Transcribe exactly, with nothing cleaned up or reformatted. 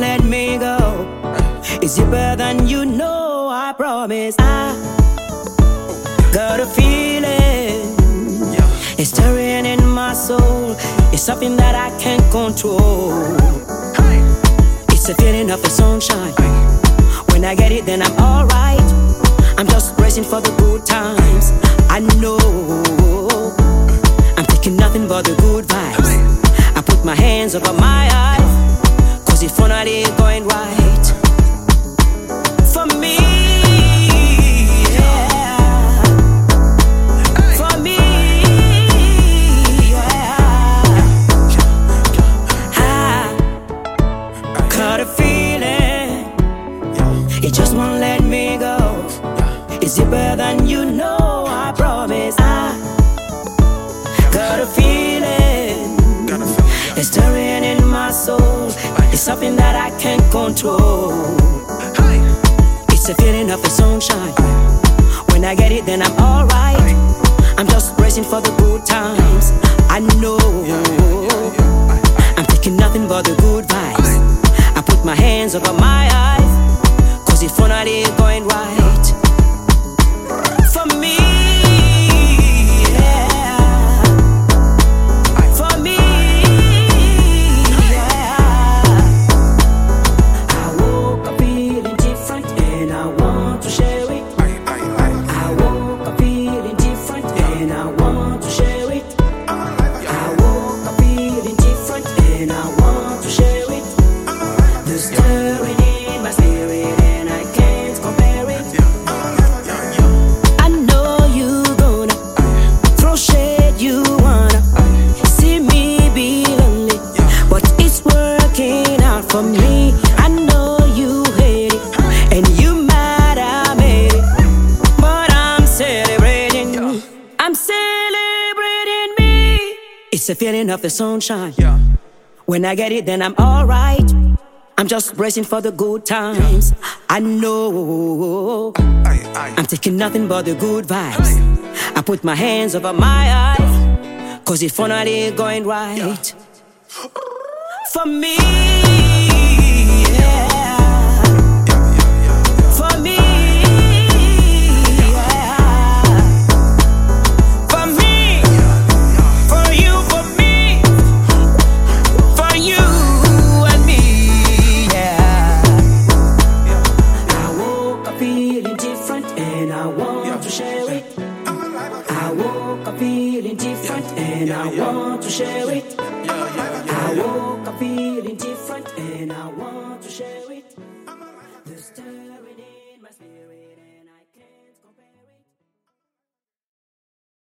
let me go. It's deeper than you know, I promise. I got a feeling, it's stirring in my soul. It's something that I can't control. It's a feeling of the sunshine. When I get it, then I'm alright. I'm just bracing for the good times. I know I'm taking nothing but the good vibes. I put my hands over my eyes, cause it's finally going right for me. Yeah. For me, yeah. I got a feeling, it just won't let me go. It's deeper than you know, I promise. I got a feeling, it's stirring in my soul. It's something that I can't control. It's a feeling of the sunshine. When I get it, then I'm alright. I'm just bracing for the good times. I know I'm taking nothing but the good vibes. I put my hands over my eyes, cause it's finally going right for me. Yeah. For me, yeah. I woke up feeling different and I want to share it. I woke up feeling different and I want to share it. I woke up feeling different and I want to share it. The stirring in my spirit and I can't compare it. I know you gonna throw shade, you wanna see me be lonely, but it's working out for me. I know you hate it and you mad I made it, but I'm celebrating. I'm celebrating me. It's a feeling of the sunshine. When I get it, then I'm alright. I'm just bracing for the good times. I know I'm taking nothing but the good vibes. I put my hands over my eyes, cause it's finally going right for me. Yeah. For me, yeah. For me, for you, for me, for you and me, yeah. I woke up feeling different and I want to share it. I woke up feeling different and I want to share it. I woke up feeling different and I want to share it.